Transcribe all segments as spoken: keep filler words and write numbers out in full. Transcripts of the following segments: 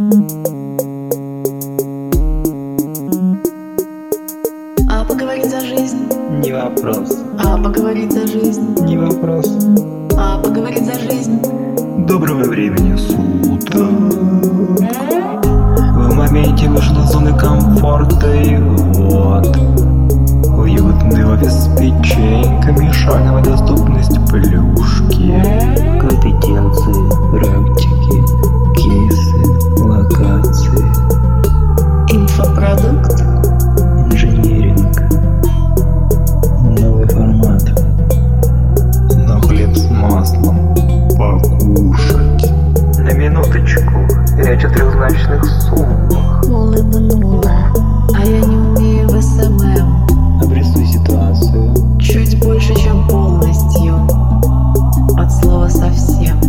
А поговорить за жизнь? Не вопрос. А поговорить за жизнь? Не вопрос. А поговорить за жизнь? Доброго времени суток. В моменте вышла из зоны комфорта и вот уютный офис с печеньками, шаговая доступность, плюшки, компетенции, практики, кейсы, локации, Инфопродукт? инжиниринг, новый формат, на хлеб с маслом, покушать. На минуточку, речь о трехзначных суммах. Улыбнула. А я не умею в эс эм эм. Обрисуй ситуацию. Чуть больше, чем полностью. От слова совсем.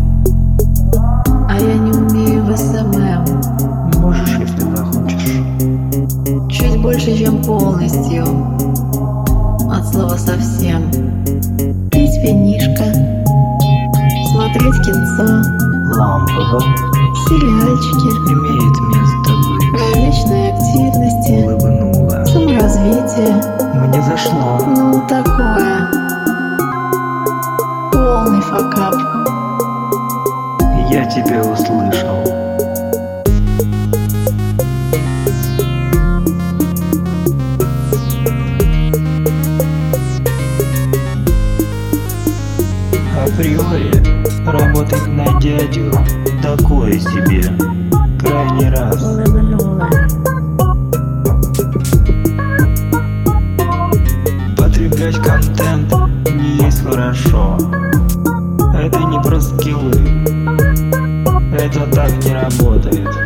А я не умею в эс эм эм. Можешь, если захочешь. Чуть больше, чем полностью. От слова совсем. Пить винишко. Смотреть кинцо. Лампово. Сериальчики. Имеет место быть. Различные активности. Улыбнула. Саморазвитие. Мне зашло. Ну, такое. Полный факап. Я тебя услышал. Априори работать на дядю такое себе. Крайний раз. Улыбнула. Потреблять контент не есть хорошо. Это не про скиллы. Это так не работает.